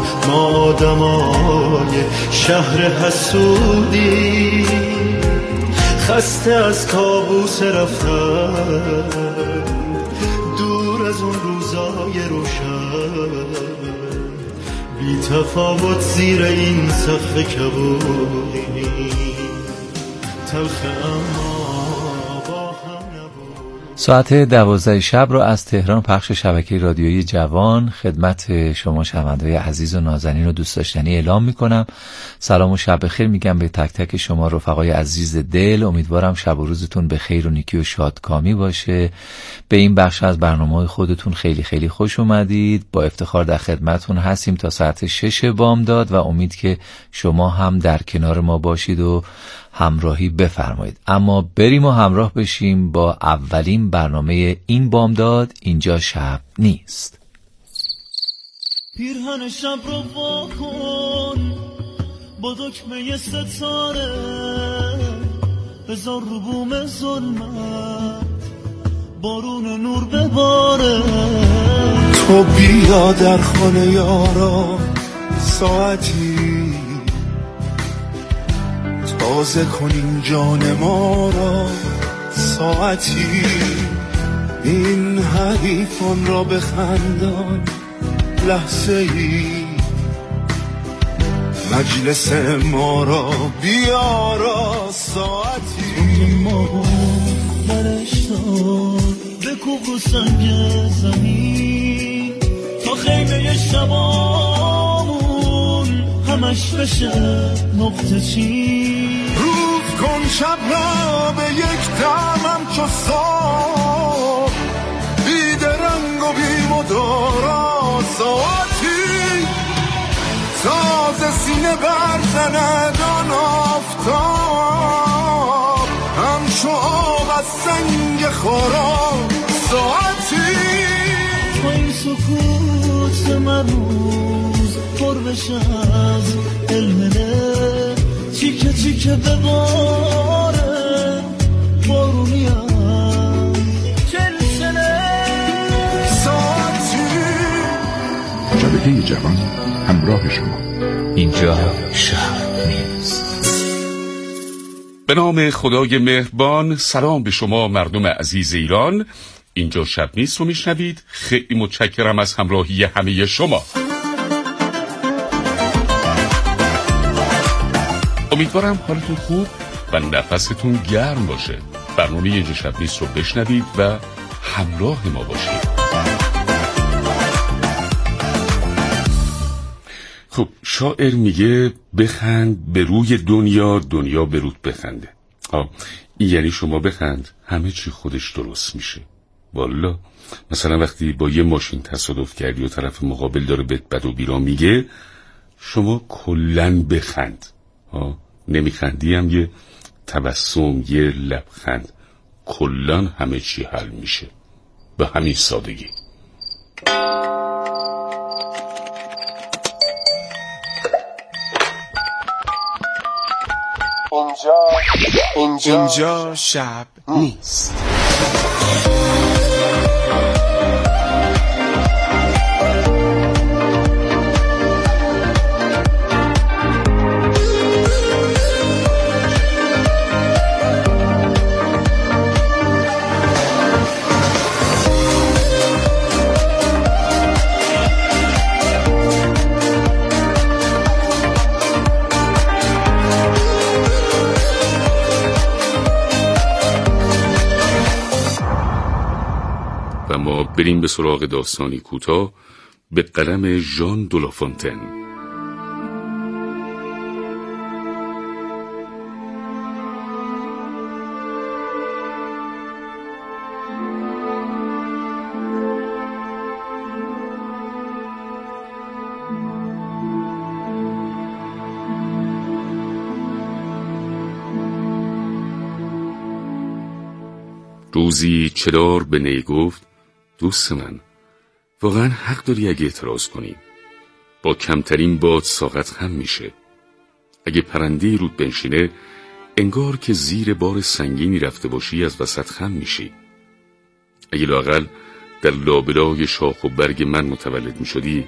ما آدمای شهر حسودی، خسته از کابوس رفتن دور از اون روزای روشن، بی تفاوت زیر این سقف کبودی، تلخ اما با هم نبود. ساعت 12 شب رو از تهران پخش شبکه رادیویی جوان خدمت شما شنونده‌های عزیز و نازنین و دوست داشتنی اعلام میکنم. سلام و شب بخیر میگم به تک تک شما رفقای عزیز دل. امیدوارم شب و روزتون به خیر و نیکی و شادکامی باشه. به این بخش از برنامه خودتون خیلی خیلی خوش اومدید. با افتخار در خدمتتون هستیم تا ساعت 6 بامداد و امید که شما هم در کنار ما باشید و همراهی بفرمایید. اما بریم و همراه بشیم با اولین برنامه این بامداد. اینجا شب نیست. پیرهن شب رو واکن با دکمه ستاره، بذار رو بوم ظلمت بارون نور بباره. تو بیا در خانه یارا ساعتی، تازه کنین جان ما را ساعتی، این حریفان را بخندان لحظه ای، مجلس ما را بیارا ساعتی. ما برش دار بکوب رو سنگ زمین تا خیمه شبامون همش بشه نقطه چین. روز کن شب را به یک دمم چو صبح، بی درنگ و بی مدارا ساعتی، تازه سینه برزند آن آفتاب، همچو آب از سنگ خارا ساعتی. با این سکوت مرموز پر بشه از علمه، چیکه چیکه بباره بارونیم چلچله ساعتی. شبکه جوان همراه شما. اینجا شب نیست. به نام خدای مهربان. سلام به شما مردم عزیز ایران. اینجا شب نیست رو میشنوید. خیلی متشکرم از همراهی همه شما. امیدوارم حالتون خوب و نفستون گرم باشه. برنامه اینجا شب نیست رو بشنوید و همراه ما باشید. خب شاعر میگه بخند به روی دنیا، دنیا به رود بخنده. این یعنی شما بخند همه چی خودش درست میشه. والا مثلا وقتی با یه ماشین تصادف کردی و طرف مقابل داره بهت بد و بیرا میگه، شما کلن بخند. نمیخندی هم یه تبسم، یه لبخند، کلن همه چی حل میشه. به همین سادگی. اینجا شب نیست. بریم به سراغ داستانی کوتاه به قلم ژان دولافونتن. روزی چدار به نی گفت: دوست من، واقعا حق داری اگه اعتراض کنی. با کمترین باد ساقط خم میشه. اگه پرنده رود بنشینه انگار که زیر بار سنگینی رفته باشی از وسط خم میشی. اگه لااقل در لابلای شاخ و برگ من متولد میشدی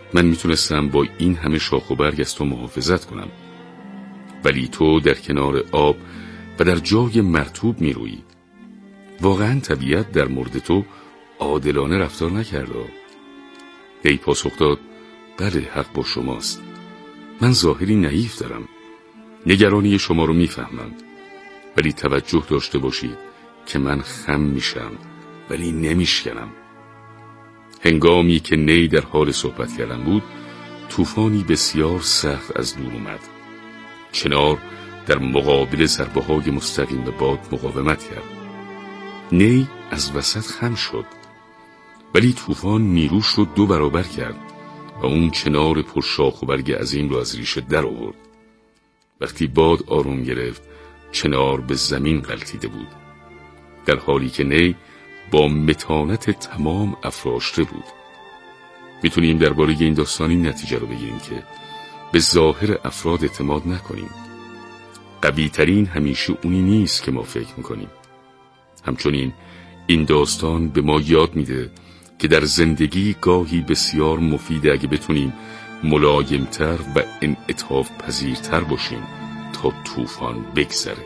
من میتونستم با این همه شاخ و برگ از تو محافظت کنم، ولی تو در کنار آب و در جای مرطوب میرویی. واقعا طبیعت در مورد تو عادلانه رفتار نکرده. ای پاسخ داد: بله، حق با شماست. من ظاهری نحیف دارم. نگرانی شما رو میفهمم، ولی توجه داشته باشید که من خم میشم ولی نمیشکنم. هنگامی که نی در حال صحبت کردن بود، طوفانی بسیار سخت از دور اومد. چنار در مقابل ضربه‌های مستقیم باد مقاومت کرد. نی از وسط خم شد، ولی طوفان نیروش رو 2 برابر کرد و اون چنار پرشاخ و برگ عظیم رو از ریشه در آورد. وقتی باد آروم گرفت، چنار به زمین غلتیده بود، در حالی که نی با متانت تمام افراشته بود. میتونیم درباره این داستان این نتیجه رو بگیریم که به ظاهر افراد اعتماد نکنیم. قوی ترین همیشه اونی نیست که ما فکر میکنیم. همچنین این داستان به ما یاد میده که در زندگی گاهی بسیار مفیده اگه بتونیم ملایمتر و انعطاف پذیرتر باشیم تا طوفان بگذره.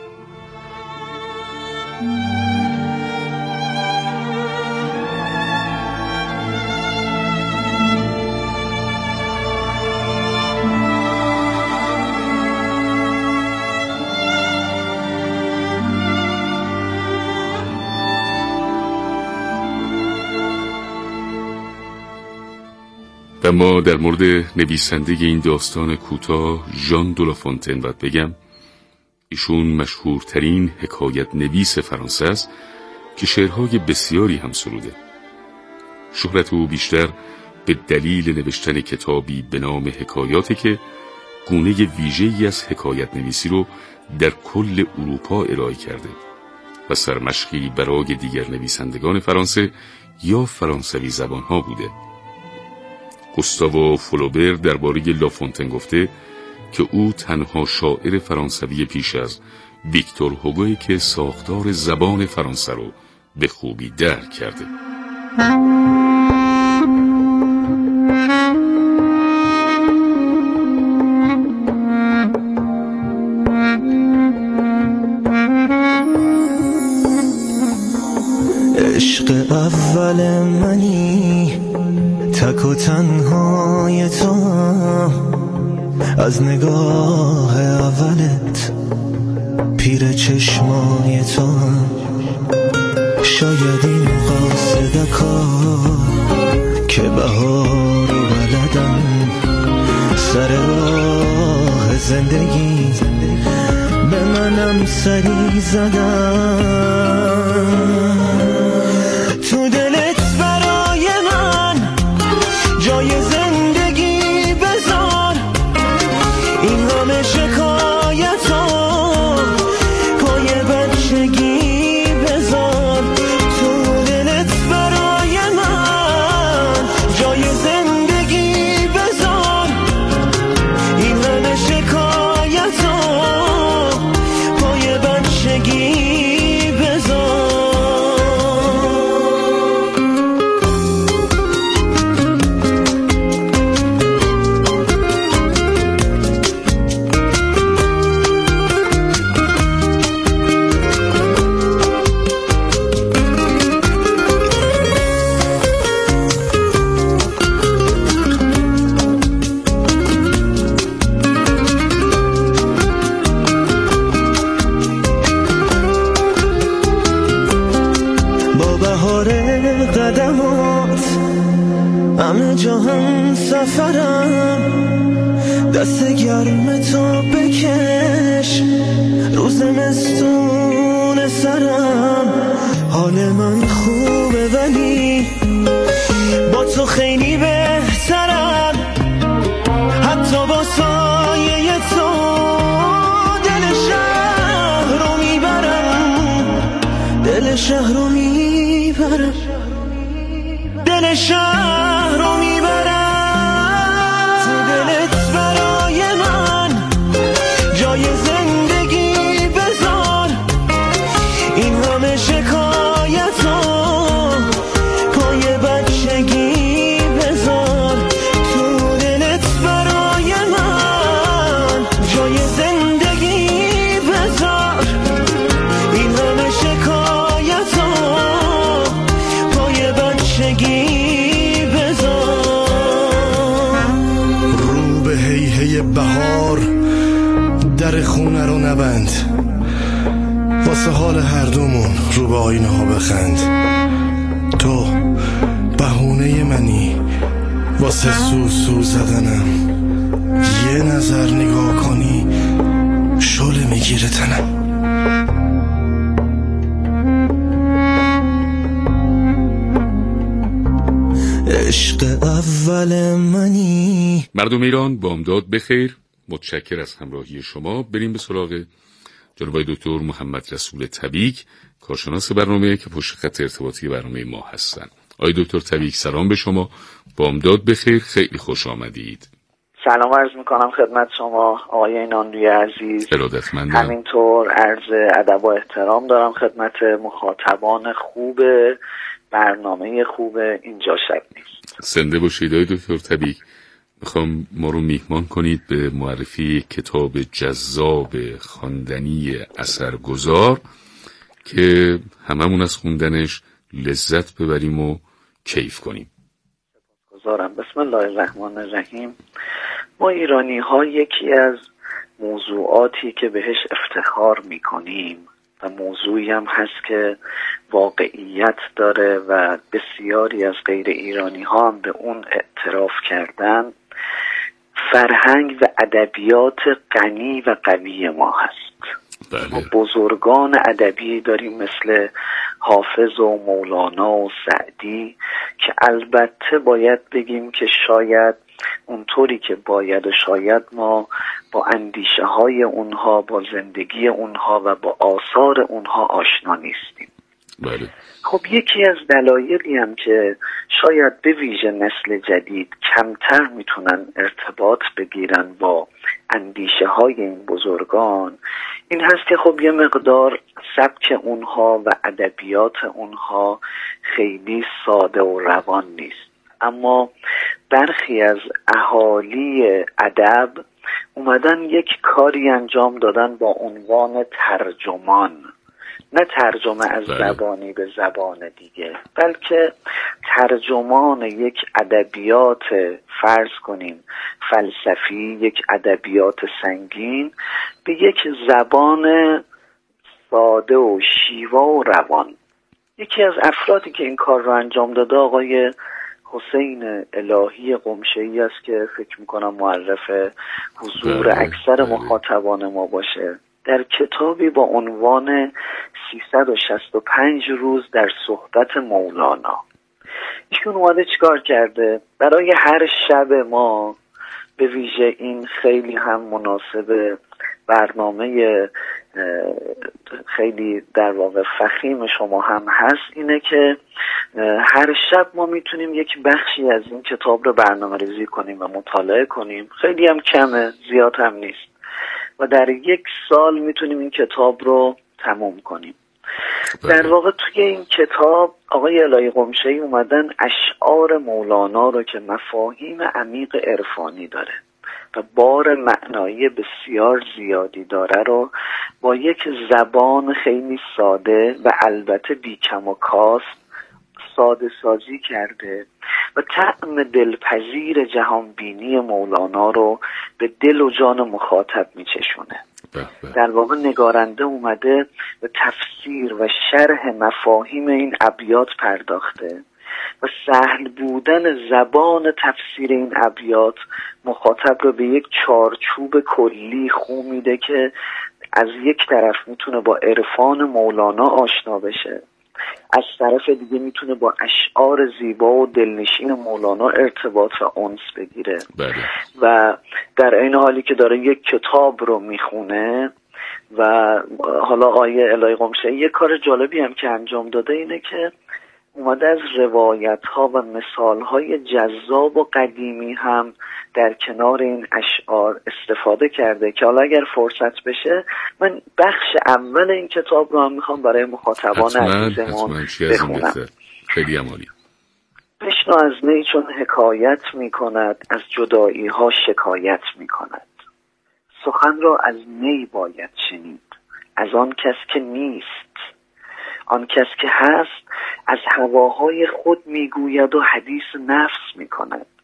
و ما در مورد نویسنده این داستان کوتاه ژان دو لافونتن باید بگم. ایشون مشهورترین حکایت نویس فرانسه است که شعرهای بسیاری هم سروده. شهرت او بیشتر به دلیل نوشتن کتابی به نام حکایاته که گونه ویژه‌ای از حکایت نویسی رو در کل اروپا ارائه کرده و سرمشقی برای دیگر نویسندگان فرانسه یا فرانسوی زبانها بوده. گوستاو فلوبر درباره لافونتن گفته که او تنها شاعر فرانسوی پیش از ویکتور هوگویی که ساختار زبان فرانسه رو به خوبی درک کرده. عشق اول منی تک و تنهای تو، از نگاه اولت پیر چشمای تو. شاید این قاصدکا که بهار و بلدن سر راه زندگی به منم سری زدن. تو دلت برای من جای زندگی بذار، این همه شکایتو پای بچگی بذار. تو دلت برای من جای زندگی بذار، این همه شکایتو پای بچگی بذار. همه جهان سفرم، دست گرم تو بکش رو زمستون سرم. حال من خوبه ولی با تو خیلی بهترم، حتی با سایه تو دل شهر رو میبرم، دل شهر رو میبرم، دل شهر رو میبرم. تو دلت برای من جای زندگی بذار، این همه شکایتو پای بچگی بذار. تو پی بهار در خونه رو نبند، واسه حال هر دومون رو به آینه ها بخند. تو بهونه منی واسه سو زدنم، یه نظر نگاه کنی شله میگیره تنم. عشق اول منی. مردم ایران بامداد بخیر. متشکر از همراهی شما. بریم به سراغ جناب دکتر محمد رسول طبیک، کارشناس برنامه که پشت خط ارتباطی برنامه ما هستن. آقای دکتر طبیک سلام به شما، بامداد بخیر، خیلی خوش آمدید. سلام عرض میکنم خدمت شما آقای ناندوی عزیز. ارادتمندم. همینطور عرض ادب و احترام دارم خدمت مخاطبان خوب برنامه خوب اینجا شب نیست. زنده باشید آقای دکتر طبیک. میخوام ما رو میهمان کنید به معرفی کتاب جذاب خواندنی اثرگذار که هممون از خوندنش لذت ببریم و کیف کنیم. سپاسگزارم. بسم الله الرحمن الرحیم. ما ایرانی ها یکی از موضوعاتی که بهش افتخار میکنیم و موضوعی هم هست که واقعیت داره و بسیاری از غیر ایرانی ها هم به اون اعتراف کردن، فرهنگ و ادبیات غنی و قوی ما هست. بله. ما بزرگان ادبی داریم مثل حافظ و مولانا و سعدی که البته باید بگیم که شاید اونطوری که باید و شاید ما با اندیشه های اونها، با زندگی اونها و با آثار اونها آشنا نیستیم. بله. خب یکی از دلایلی هم که شاید به ویژه نسل جدید کمتر میتونن ارتباط بگیرن با اندیشه های این بزرگان این هست که خب یه مقدار سبک اونها و ادبیات اونها خیلی ساده و روان نیست. اما برخی از اهالی ادب اومدن یک کاری انجام دادن با عنوان ترجمان، نه ترجمه از زبانی به زبان دیگه، بلکه ترجمان یک ادبیات فرض کنیم فلسفی، یک ادبیات سنگین به یک زبان ساده و شیوا و روان. یکی از افرادی که این کار رو انجام داده آقای حسین الهی قمشه‌ای است که فکر میکنم معرف حضور اکثر مخاطبان ما باشه. در کتابی با عنوان 365 روز در صحبت مولانا ایشون اومده چیکار کرده؟ برای هر شب ما، به ویژه این خیلی هم مناسب برنامه خیلی در واقع فخیم شما هم هست، اینه که هر شب ما میتونیم یک بخشی از این کتاب رو برنامه ریزی کنیم و مطالعه کنیم. خیلی هم کمه، زیاد هم نیست و در یک سال میتونیم این کتاب رو تموم کنیم. در واقع توی این کتاب آقای الهی قمشه‌ای اومدن اشعار مولانا رو که مفاهیم عمیق عرفانی داره و بار معنایی بسیار زیادی داره رو با یک زبان خیلی ساده و البته بیکم و کاست ساده سازی کرده و طعم دلپذیر جهانبینی مولانا رو به دل و جان مخاطب میچشونه. در واقع نگارنده اومده به تفسیر و شرح مفاهیم این ابیات پرداخته و سهل بودن زبان تفسیر این ابیات مخاطب رو به یک چارچوب کلی خو میده که از یک طرف میتونه با عرفان مولانا آشنا بشه، از طرف دیگه میتونه با اشعار زیبا و دلنشین مولانا ارتباط و انس بگیره. بله. و در این حالی که داره یک کتاب رو میخونه و حالا آیه الهی قمشه‌ای یک کار جالبی هم که انجام داده اینه که اومده از روایت ها و مثال های جذاب و قدیمی هم در کنار این اشعار استفاده کرده که حالا اگر فرصت بشه من بخش اول این کتاب رو هم میخوام برای مخاطبان عزیزمون بخونم. خیلی عالی. بشنو از نی چون حکایت میکند، از جدایی ها شکایت میکند. سخن را از نی باید شنید، از آن کس که نیست. آن کس که هست از هواهای خود میگوید و حدیث نفس میکند.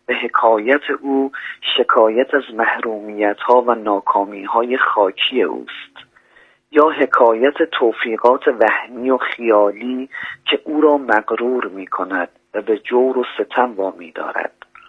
به حکایت او شکایت از محرومیت‌ها و ناکامی‌های خاکی اوست، یا حکایت توفیقات وهمی و خیالی که او را مغرور می‌کند و به جور و ستم وامی دارد.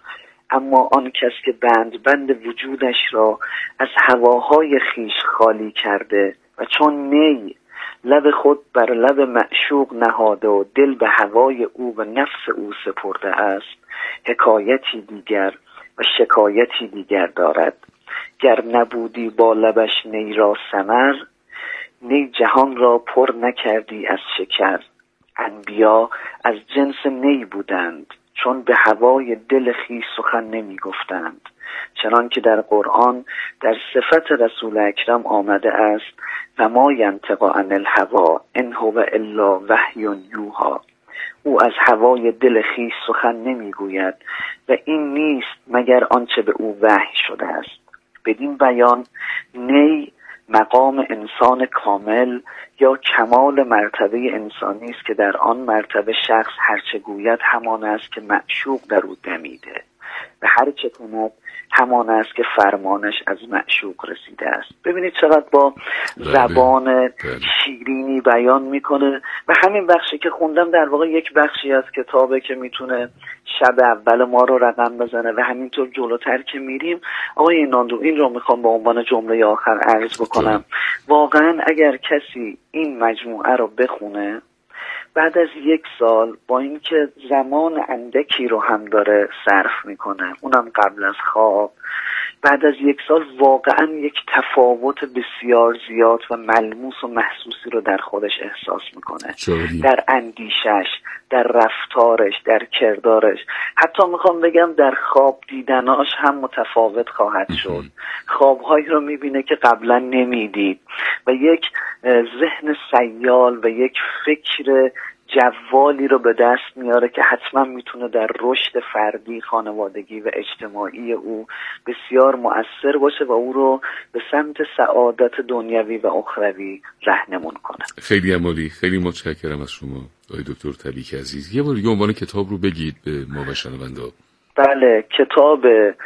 اما آن کس که بند وجودش را از هواهای خیش خالی کرده و چون نی لب خود بر لب معشوق نهاده و دل به هوای او و نفس او سپرده است، حکایتی دیگر و شکایتی دیگر دارد. گر نبودی با لبش نی را ثمر، نی جهان را پر نکردی از شکر. انبیا از جنس نی بودند، چون به هوای دل خویش سخن نمی گفتند، چنان که در قرآن در صفت رسول اکرم آمده است و ما ینطق عن الهوی ان هو الا وحی یوحی. او از هوای دل خویش سخن نمی گوید و این نیست مگر آنچه به او وحی شده است. بدین بیان نی مقام انسان کامل یا کمال مرتبه انسانی است که در آن مرتبه شخص هرچه گوید همان است که معشوق در او دمیده و هرچه کند همان است که فرمانش از معشوق رسیده است. ببینید چقدر با زبان شیرینی بیان میکنه و همین بخشی که خوندم در واقع یک بخشی از کتابه که میتونه شب اول ما رو رقم بزنه و همینطور جلوتر که میریم. آقای ایناندو، این رو میخوام به عنوان جمله آخر عرض بکنم. واقعا اگر کسی این مجموعه رو بخونه بعد از 1 سال با اینکه زمان اندکی رو هم داره صرف میکنه، اونم قبل از خواب، بعد از 1 سال واقعا یک تفاوت بسیار زیاد و ملموس و محسوسی رو در خودش احساس میکنه. در اندیشش، در رفتارش، در کردارش، حتی میخوام بگم در خواب دیدناش هم متفاوت خواهد شد. خوابهایی رو میبینه که قبلا نمیدید و یک ذهن سیال و یک فکر جوالی رو به دست میاره که حتما میتونه در رشد فردی، خانوادگی و اجتماعی او بسیار مؤثر باشه و او رو به سمت سعادت دنیوی و اخروی راهنمون کنه. خیلی عالی، خیلی متشکرم از شما آقای دکتر تبیک عزیز. یه بار دیگه عنوان کتاب رو بگید به ما و شنوندا. بله، کتاب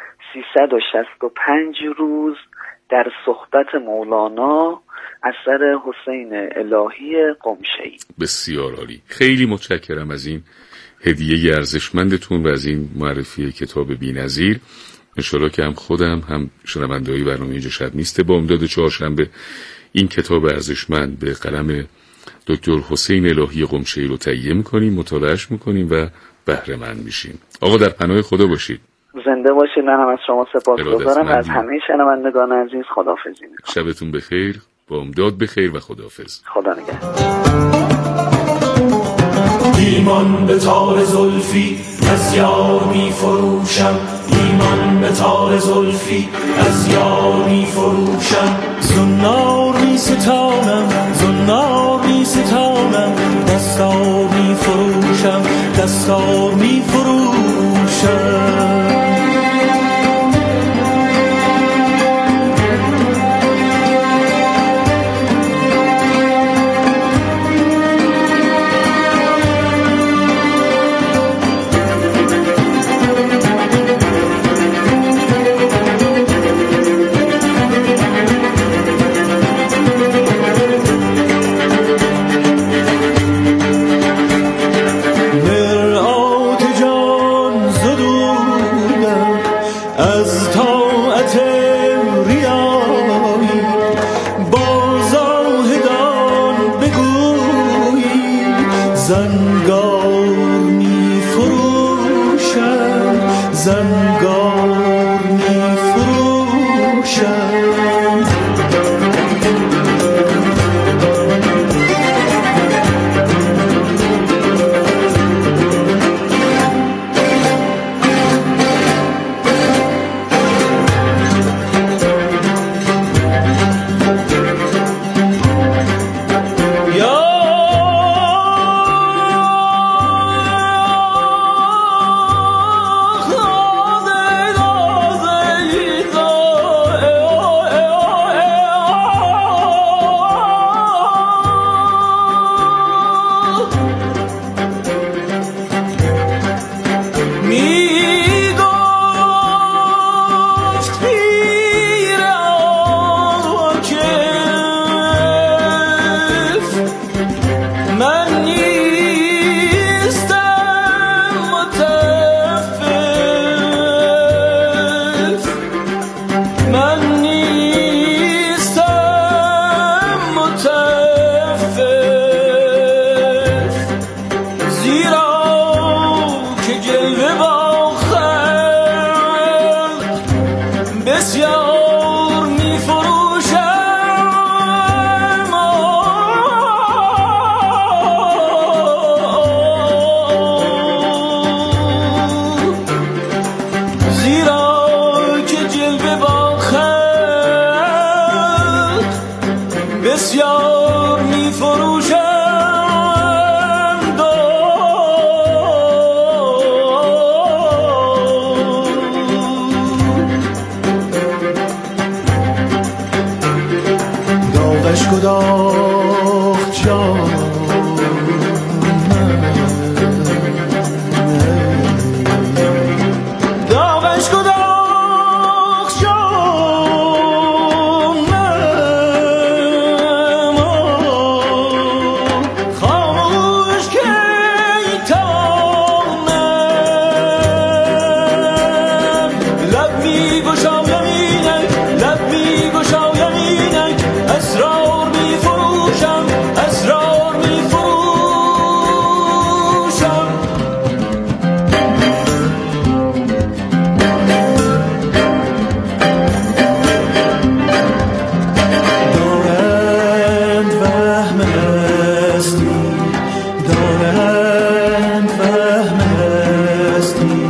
365 روز در صحبت مولانا، اثر حسین الهی قمشه‌ای. بسیار عالی، خیلی متشکرم از این هدیه ارزشمندتون و از این معرفی کتاب بی‌نظیر. انشالله که هم خودم هم شنونده‌های برنامه اینجا شب نیست با امداد چهارشنبه این کتاب ارزشمند به قلم دکتر حسین الهی قمشه‌ای رو تهیه می‌کنیم، مطالعه‌اش می‌کنیم و بهره مند میشیم. آقا در پناه خدا باشید. زنده باشید. من هم از شما سپاسگزارم و از همه شنوندگان عزیز خداحافظی می‌کنم. شبتون بخیر، با امداد بخیر و خداحافظ. خدا نگهدار. ایمان به تار زلفی از یار می فروشم، ایمان به تار زلفی از یار می فروشم. زنار می ستانم، زنار می ستانم، دستار می فروشم، دستار می فروشم. بسیار میفروشم زیرا که جلوه با خلق بسیار میفروشم گداخت جان داغش گداخت جان خاموش که ایتانم لب می گشام یمینک لب می گشام یمینک اسرار می فروشم اسرار می فروشم دارند وهم هستی دارند وهم هستی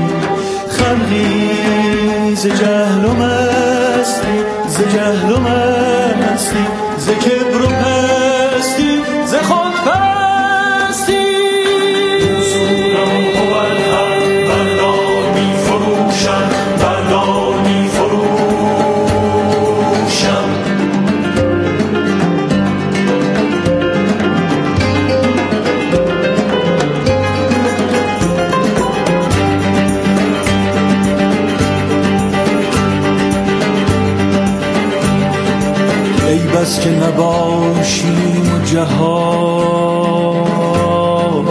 خلقی ز جهل و مستی ز جهل و مستی ز کبر و پستی ز خود پرستی رسولم اول بردار می فروشم بردار می فروشم ای بس که نباشیم و جهان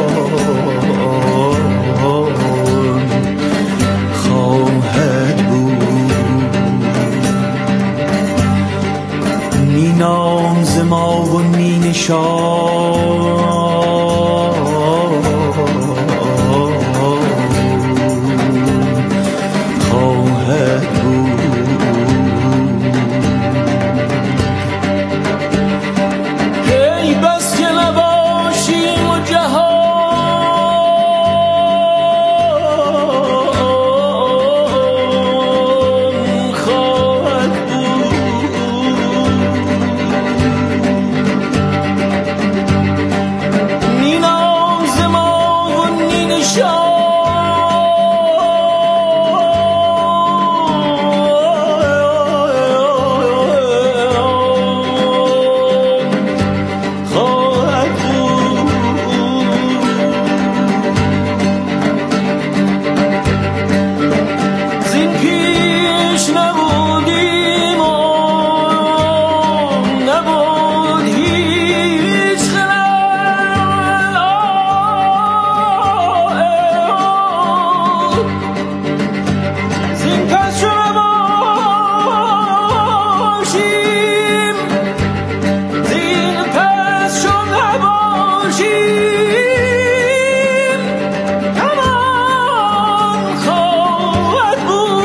خواهد بود نی نام ز ما و نی نشان خواهد بود ای بس که نباشیم و جهان خواهد بود نی نام ز ما و نی نشان خواهد بود زین پیش نبودیم و نبود هیچ خلق زین پس چو نباشیم زین پس چو نباشیم همان خواهد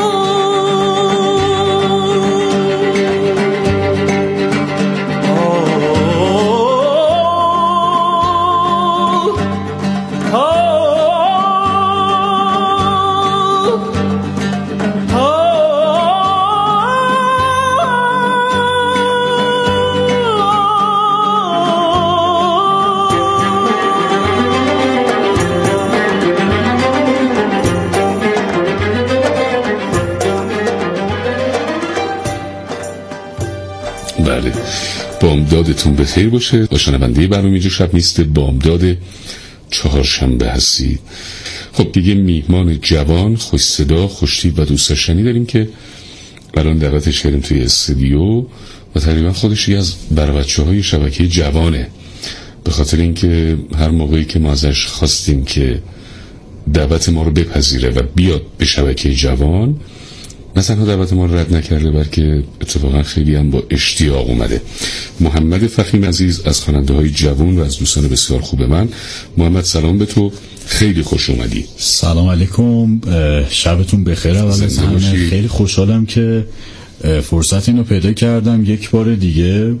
بله، بامدادتون بخیر باشه. با شنونده برنامه شب نیست بامداد چهارشنبه هستید. خب دیگه میهمان جوان، خوش صدا، خوش‌تیپ و دوست داشتنی داریم که الان دعوتش کردیم توی استودیو و تقریبا خودش یکی از بچه‌های شبکه جوانه، به خاطر اینکه هر موقعی که ما ازش خواستیم که دعوت ما رو بپذیره و بیاد به شبکه جوان، نه تنها دعوت ما رو رد نکرده بلکه اتفاقا خیلی هم با اشتیاق اومده. محمد فخیم عزیز از خواننده‌های جوان و از دوستان بسیار خوب من. محمد سلام به تو، خیلی خوش اومدی. سلام علیکم، شبتون بخیر. اولا من خیلی خوشحالم که فرصت اینو پیدا کردم یک بار دیگه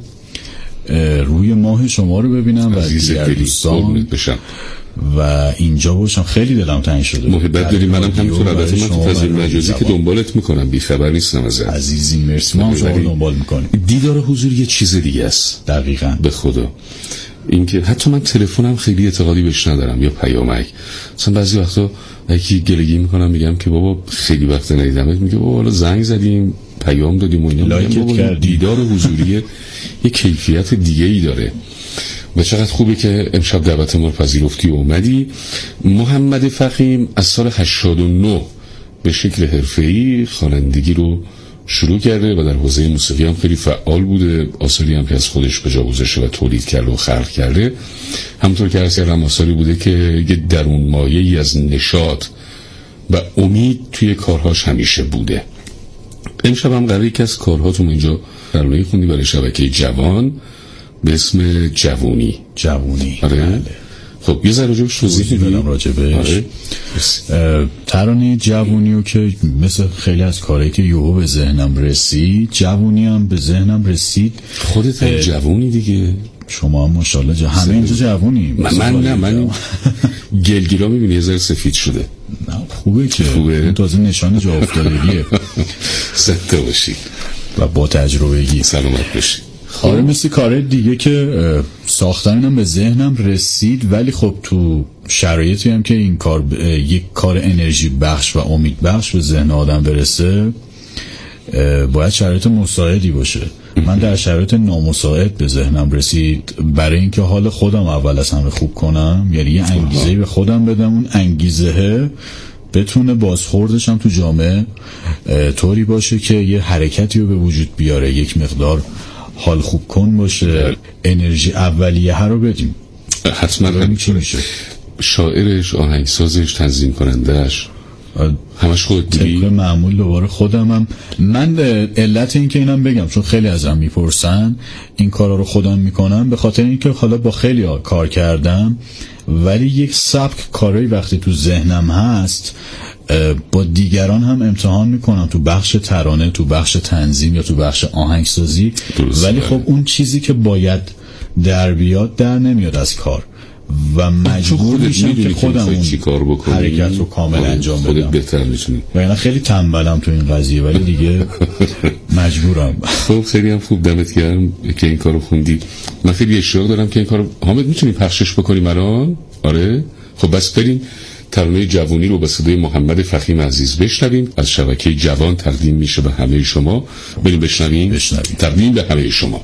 روی ماه شما رو ببینم و دیگر دوستان و اینجا باشم. خیلی دلم تنگ شده. محبت داری. منم همینطور. البته من تو فضای مجازی که دنبالت میکنم، بیخبر نیستم ازت عزیزی. مرسی. ما شما رو دنبال میکنیم. دیدار حضور یه چیز دیگه است. دقیقاً. به خدا اینکه حتی من تلفنم خیلی اعتقادی بهش ندارم یا پیامک. مثلا بعضی وقتا یکی گلگی میکنم میگم که بابا خیلی وقت ندیدمت، میگه بابا حالا زنگ زدیم پیام دادیم و اینا. بابا دیدار حضوری یه کیفیت دیگه ای داره و چقدر خوبه که امشب دعوت ما رو پذیرفتی و اومدی. محمد فخیم از سال 89 به شکل حرفه‌ای خوانندگی رو شروع کرده و در حوزه موسیقی هم خیلی فعال بوده. آثاری هم که از خودش به جا گذاشته و تولید کرده و خلق کرده. همونطور که عرض کردم آثاری بوده که یه درون مایه‌ای از نشاط و امید توی کارهاش همیشه بوده. امشب هم قراره یکی از کارهاتون اینجا برنامه خوندی برای شبکه جوان به اسم جوونی. آره. بله. خب یه ذره راجبش توضیح بدم راجبش. آره. ترانه جوونیو که مثل خیلی از کارهایی که یهو به ذهنم رسید، جوونی هم به ذهنم رسید. خودت هم جوونی دیگه. شما هم ماشاءالله همه اینجا جوونیم. من گلگیرا میبینی یه ذره سفید شده. نه خوبه که خوبه. تازه نشان جا افتادگیه. سنته باشی و با تجربه‌گی سلامت باشی. آره مثل کار دیگه که ساختنم به ذهنم رسید، ولی خب تو شرایطی هم که این کار یک کار انرژی بخش و امید بخش به ذهن آدم برسه باید شرایط مساعدی باشه. من در شرایط نامساعد به ذهنم رسید برای اینکه حال خودم اول از همه خوب کنم، یعنی یه انگیزه به خودم بدم، اون انگیزه بتونه بازخوردش هم تو جامعه طوری باشه که یه حرکتی رو به وجود بیاره، یک مقدار حال خوب کن باشه، انرژی اولیه ها رو بدیم. حتما میشه شاعرش، آهنگسازش، تنظیم کنندش همش خود دیگه. طبق معمول دوباره خودمم. من علت این که اینم بگم چون خیلی ازم میپرسن این کارا رو خودم میکنم به خاطر اینکه حالا با خیلی کار کردم، ولی یک سبک کاری وقتی تو ذهنم هست با دیگران هم امتحان میکنم تو بخش ترانه، تو بخش تنظیم یا تو بخش آهنگسازی، ولی خب اون چیزی که باید در بیاد در نمیاد از کار و مجبور میشم که خودم اون حرکت رو کامل انجام بدم. خودت بهتر میتونی. و اینا خیلی تنبلم تو این قضیه ولی دیگه مجبورم. خب خیلی هم خوب، دمت گرم که این کارو خوندی. من خیلی اشتیاق دارم که این کارو حامد میتونی پخشش بکنیم الان؟ آره خب بس بریم ترانه جوونی رو با صدای محمد فخیم عزیز بشنویم. از شبکه جوان تقدیم میشه به همه شما. بریم بشنویم. تقدیم به همه شما.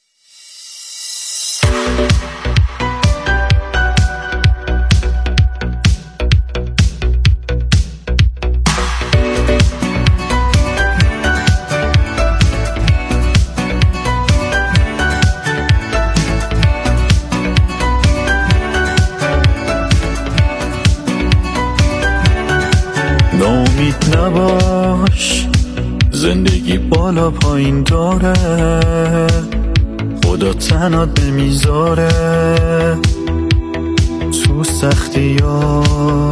نباش زندگی بالا پایین داره، خدا تنات نمیذاره تو سختی ها.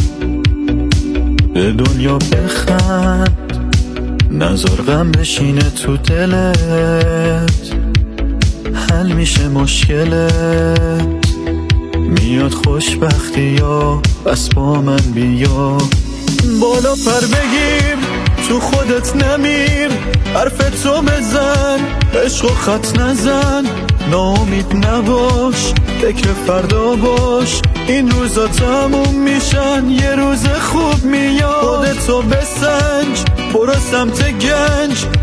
به دنیا بخند نذار غم بشینه تو دلت، حل میشه مشکلت، میاد خوشبختی ها. بس با من بیا بالا پر بگیر، تو خودت نمیر، حرف تو بزن، عشق و خط نزن، ناامید نباش، فکر فردا باش، این روزا تموم میشن، یه روز خوب میاد. خودتو بسنج، برو سمت گنج،